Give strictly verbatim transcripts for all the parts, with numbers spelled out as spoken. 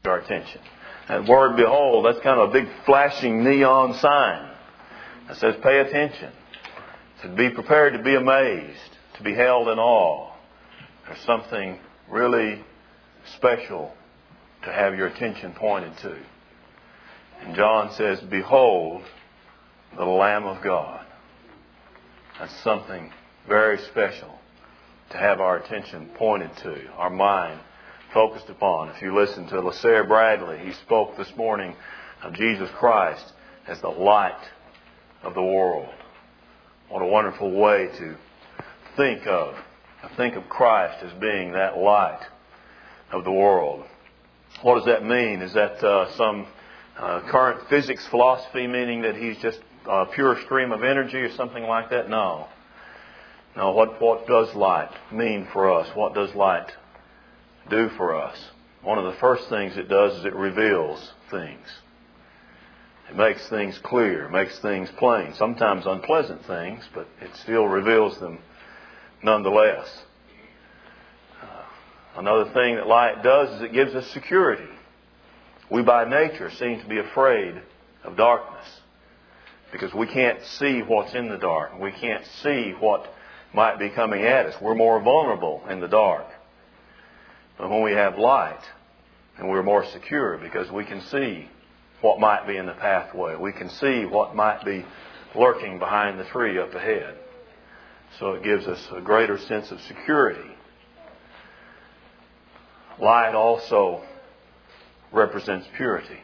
our attention. That word behold, that's kind of a big flashing neon sign that says pay attention. It says be prepared to be amazed, to be held in awe. There's something really special to have your attention pointed to. And John says, behold the Lamb of God. That's something very special to have our attention pointed to, our mind focused upon. If you listen to LaSare Bradley, he spoke this morning of Jesus Christ as the light of the world. What a wonderful way to think of. Think of Christ as being that light of the world. What does that mean? Is that uh, some uh, current physics philosophy, meaning that He's just a pure stream of energy or something like that? No. No, what, what does light mean for us? What does light do for us? One of the first things it does is it reveals things. It makes things clear, makes things plain. Sometimes unpleasant things, but it still reveals them nonetheless. Uh, another thing that light does is it gives us security. We by nature seem to be afraid of darkness because we can't see what's in the dark. We can't see what might be coming at us. We're more vulnerable in the dark. But when we have light, and we're more secure because we can see what might be in the pathway. We can see what might be lurking behind the tree up ahead. So it gives us a greater sense of security. Light also represents purity.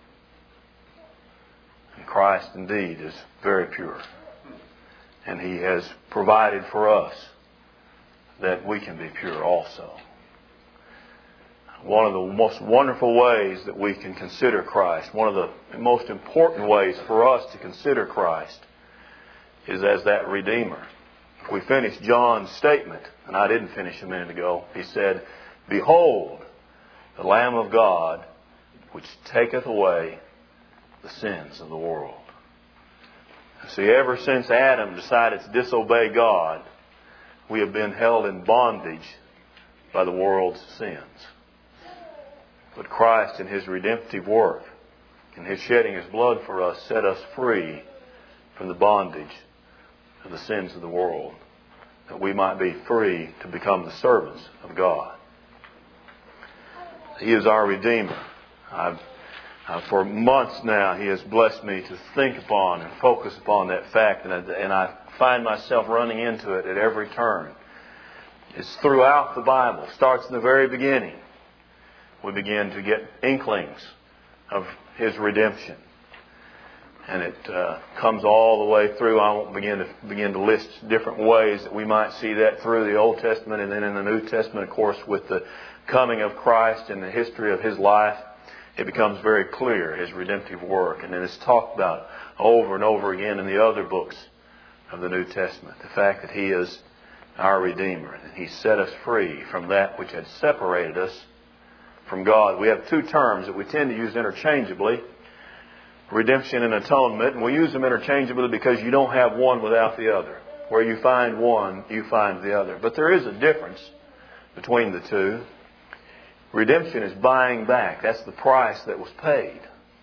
And Christ indeed is very pure. And He has provided for us that we can be pure also. One of the most wonderful ways that we can consider Christ, one of the most important ways for us to consider Christ, is as that Redeemer. If we finish John's statement, and I didn't finish a minute ago, he said, behold, the Lamb of God, which taketh away the sins of the world. See, ever since Adam decided to disobey God, we have been held in bondage by the world's sins. But Christ in His redemptive work, in His shedding His blood for us, set us free from the bondage of the sins of the world, that we might be free to become the servants of God. He is our Redeemer. I've, uh, for months now, He has blessed me to think upon and focus upon that fact, and I, and I find myself running into it at every turn. It's throughout the Bible. It starts in the very beginning. We begin to get inklings of His redemption. And it uh, comes all the way through. I won't begin to begin to list different ways that we might see that through the Old Testament and then in the New Testament, of course, with the coming of Christ and the history of His life. It becomes very clear, His redemptive work. And then it's talked about over and over again in the other books of the New Testament. The fact that He is our Redeemer. And He set us free from that which had separated us from God. We have two terms that we tend to use interchangeably. Redemption and atonement. And we use them interchangeably because you don't have one without the other. Where you find one, you find the other. But there is a difference between the two. Redemption is buying back. That's the price that was paid.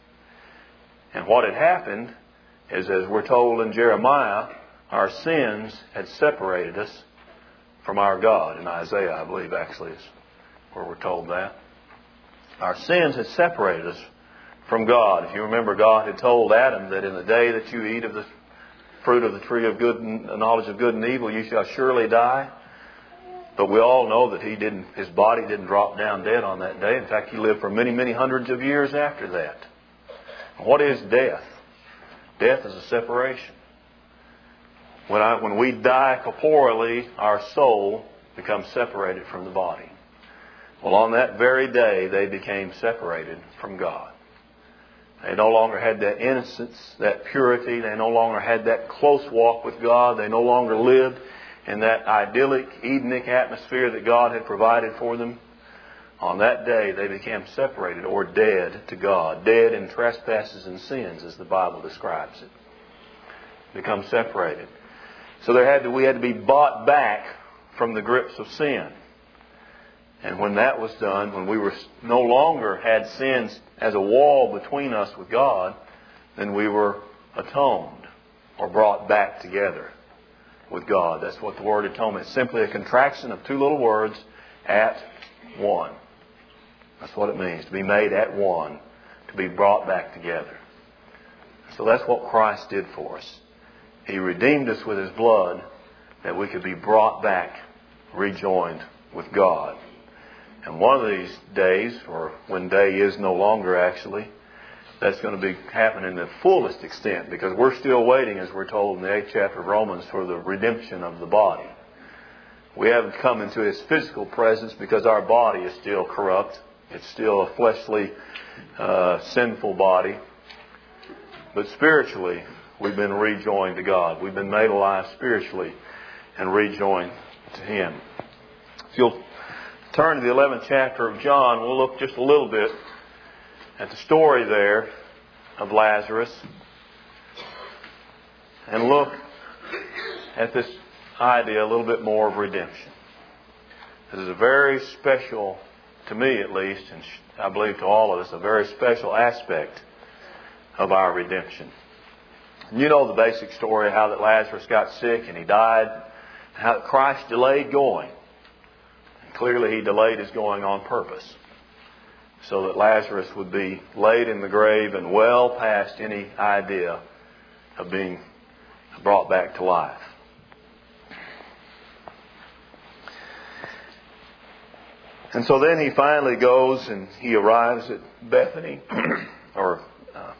And what had happened is, as we're told in Jeremiah, our sins had separated us from our God. In Isaiah, I believe, actually, is where we're told that. Our sins had separated us from God. If you remember, God had told Adam that in the day that you eat of the fruit of the tree of good and knowledge of good and evil, you shall surely die. But we all know that he didn't. His body didn't drop down dead on that day. In fact, he lived for many, many hundreds of years after that. What is death? Death is a separation. When I, when we die corporally, our soul becomes separated from the body. Well, on that very day, they became separated from God. They no longer had that innocence, that purity. They no longer had that close walk with God. They no longer lived in that idyllic, Edenic atmosphere that God had provided for them. On that day, they became separated or dead to God. Dead in trespasses and sins, as the Bible describes it. Become separated. So there had to, we had to be bought back from the grips of sin. And when that was done, when we were no longer had sins as a wall between us with God, then we were atoned or brought back together with God. That's what the word atonement is. Simply a contraction of two little words, at one. That's what it means, to be made at one, to be brought back together. So that's what Christ did for us. He redeemed us with His blood that we could be brought back, rejoined with God. And one of these days, or when day is no longer actually, that's going to be happening in the fullest extent, because we're still waiting, as we're told in the eighth chapter of Romans, for the redemption of the body. We haven't come into His physical presence because our body is still corrupt. It's still a fleshly, uh, sinful body. But spiritually, we've been rejoined to God. We've been made alive spiritually and rejoined to Him. If you'll turn to the eleventh chapter of John, we'll look just a little bit at the story there of Lazarus and look at this idea a little bit more of redemption. This is a very special, to me at least, and I believe to all of us, a very special aspect of our redemption. You know the basic story, how that Lazarus got sick and he died, how Christ delayed going. And clearly He delayed His going on purpose, so that Lazarus would be laid in the grave and well past any idea of being brought back to life. And so then He finally goes and He arrives at Bethany, or uh,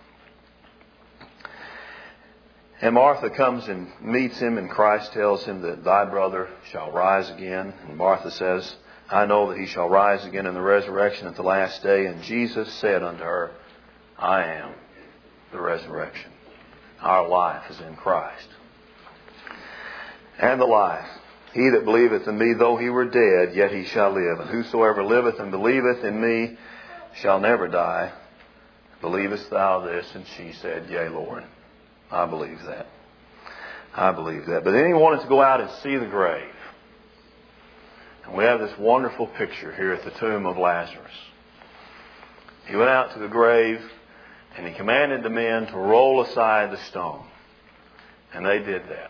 and Martha comes and meets Him, and Christ tells him that thy brother shall rise again. And Martha says, I know that he shall rise again in the resurrection at the last day. And Jesus said unto her, I am the resurrection. Our life is in Christ. And the life. He that believeth in me, though he were dead, yet he shall live. And whosoever liveth and believeth in me shall never die. Believest thou this? And she said, Yea, Lord. I believe that. I believe that. But then He wanted to go out and see the grave. And we have this wonderful picture here at the tomb of Lazarus. He went out to the grave and He commanded the men to roll aside the stone. And they did that.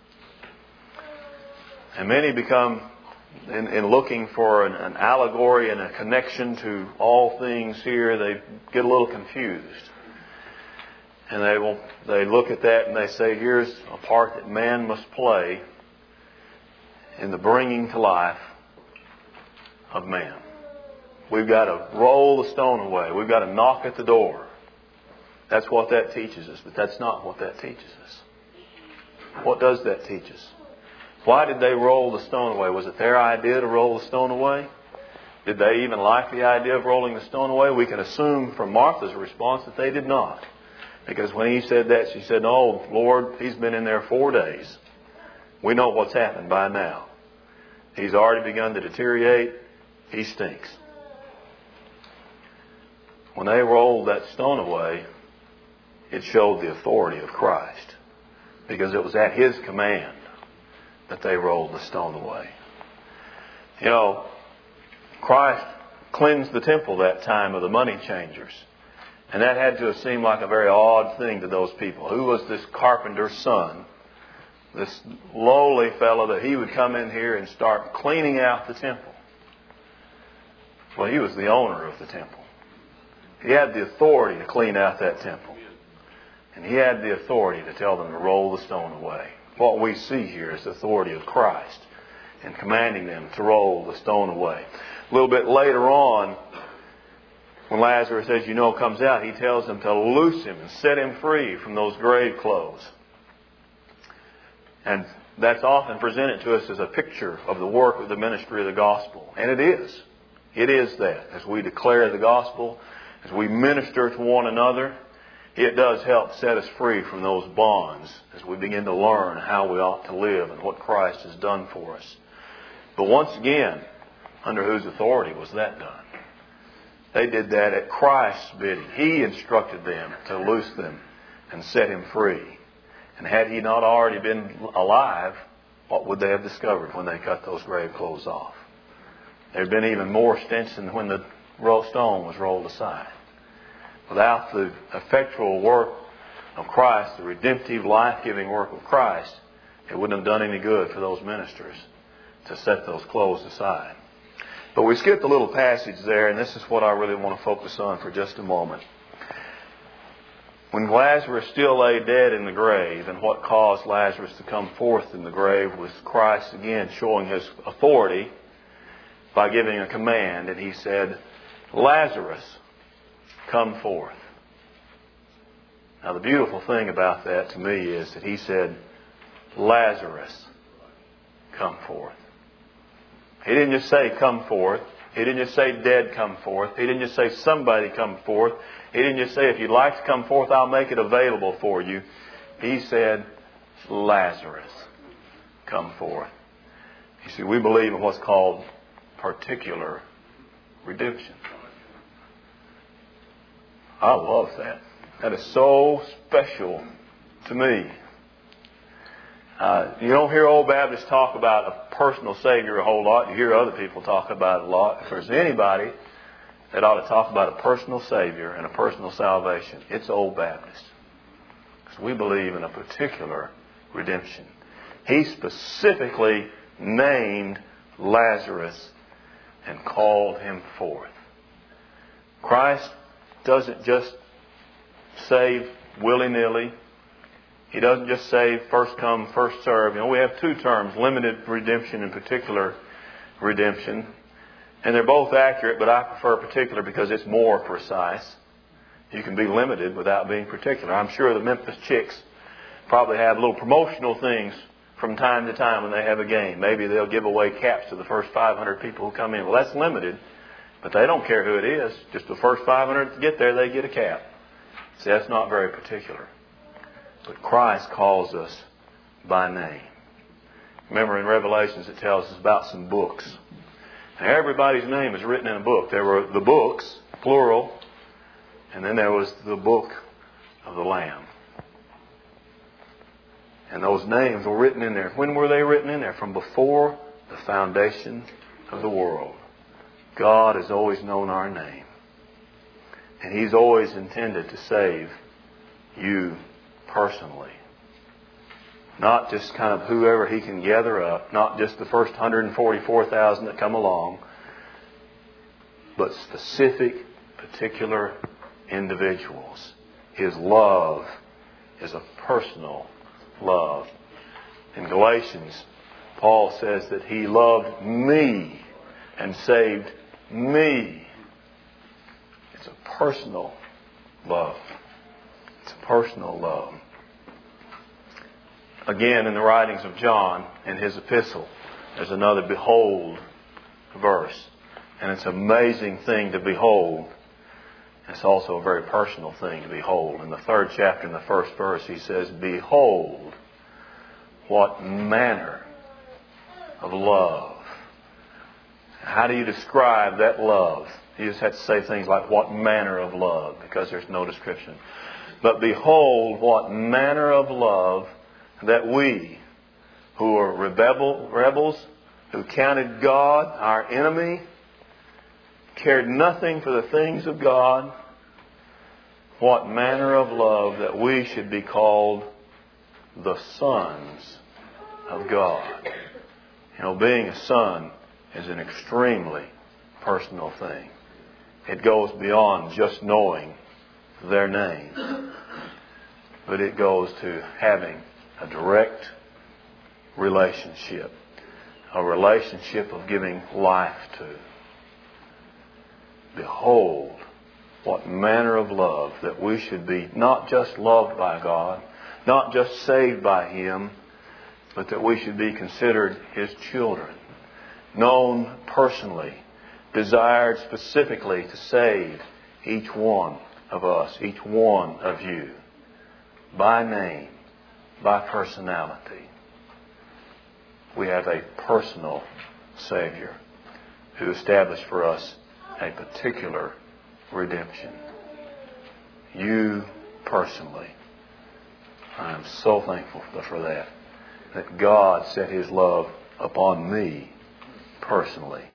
And many become, in, in looking for an, an allegory and a connection to all things here, they get a little confused. And they will they look at that and they say, here's a part that man must play in the bringing to life of man. We've got to roll the stone away. We've got to knock at the door. That's what that teaches us, but that's not what that teaches us. What does that teach us? Why did they roll the stone away? Was it their idea to roll the stone away? Did they even like the idea of rolling the stone away? We can assume from Martha's response that they did not. Because when he said that, she said, oh, Lord, he's been in there four days. We know what's happened by now. He's already begun to deteriorate. He stinks. When they rolled that stone away, it showed the authority of Christ. Because it was at His command that they rolled the stone away. You know, Christ cleansed the temple that time of the money changers. And that had to have seemed like a very odd thing to those people. Who was this carpenter's son? This lowly fellow that he would come in here and start cleaning out the temple. Well, he was the owner of the temple. He had the authority to clean out that temple. And He had the authority to tell them to roll the stone away. What we see here is the authority of Christ in commanding them to roll the stone away. A little bit later on, when Lazarus, as you know, comes out, He tells them to loose him and set him free from those grave clothes. And that's often presented to us as a picture of the work of the ministry of the gospel. And it is. It is that. As we declare the gospel, as we minister to one another, it does help set us free from those bonds as we begin to learn how we ought to live and what Christ has done for us. But once again, under whose authority was that done? They did that at Christ's bidding. He instructed them to loose them and set him free. And had He not already been alive, what would they have discovered when they cut those grave clothes off? there had been even more stench than when the stone was rolled aside. Without the effectual work of Christ, the redemptive, life-giving work of Christ, it wouldn't have done any good for those ministers to set those clothes aside. But we skipped a little passage there, and this is what I really want to focus on for just a moment. When Lazarus still lay dead in the grave, and what caused Lazarus to come forth in the grave was Christ again showing His authority by giving a command, and He said, "Lazarus, come forth." Now the beautiful thing about that to me is that He said, "Lazarus, come forth." He didn't just say, "Come forth." He didn't just say, "Dead, come forth." He didn't just say, "Somebody, come forth." He didn't just say, "If you'd like to come forth, I'll make it available for you." He said, "Lazarus, come forth." You see, we believe in what's called particular redemption. I love that. That is so special to me. Uh, you don't hear old Baptists talk about a personal Savior a whole lot. You hear other people talk about it a lot. If there's anybody that ought to talk about a personal Savior and a personal salvation, it's old Baptists. Because we believe in a particular redemption. He specifically named Lazarus and called him forth. Christ doesn't just save willy-nilly. He doesn't just save first come, first serve. You know, we have two terms, limited redemption and particular redemption. And they're both accurate, but I prefer particular because it's more precise. You can be limited without being particular. I'm sure the Memphis Chicks probably have little promotional things from time to time when they have a game. Maybe they'll give away caps to the first five hundred people who come in. Well, that's limited, but they don't care who it is. Just the first five hundred to get there, they get a cap. See, that's not very particular. But Christ calls us by name. Remember in Revelations it tells us about some books. Now, everybody's name is written in a book. There were the books, plural, and then there was the book of the Lamb. And those names were written in there. When were they written in there? From before the foundation of the world. God has always known our name. And He's always intended to save you personally. Not just kind of whoever He can gather up. Not just the first one hundred forty-four thousand that come along. But specific, particular individuals. His love is a personal love. In Galatians, Paul says that He loved me and saved me. It's a personal love. It's a personal love. Again, in the writings of John, in his epistle, there's another behold verse. And it's an amazing thing to behold. It's also a very personal thing to behold. In the third chapter, in the first verse, he says, "Behold, what manner of love." How do you describe that love? You just have to say things like, "What manner of love," because there's no description. But behold, what manner of love that we, who are rebel, rebels, who counted God our enemy, cared nothing for the things of God, what manner of love that we should be called the sons of God. You know, being a son is an extremely personal thing. It goes beyond just knowing their name. But it goes to having a direct relationship. A relationship of giving life to. Behold, what manner of love that we should be not just loved by God, not just saved by Him, but that we should be considered His children, known personally, desired specifically to save each one of us, each one of you, by name, by personality. We have a personal Savior who established for us a particular redemption. You personally. I am so thankful for that. That God set His love upon me personally.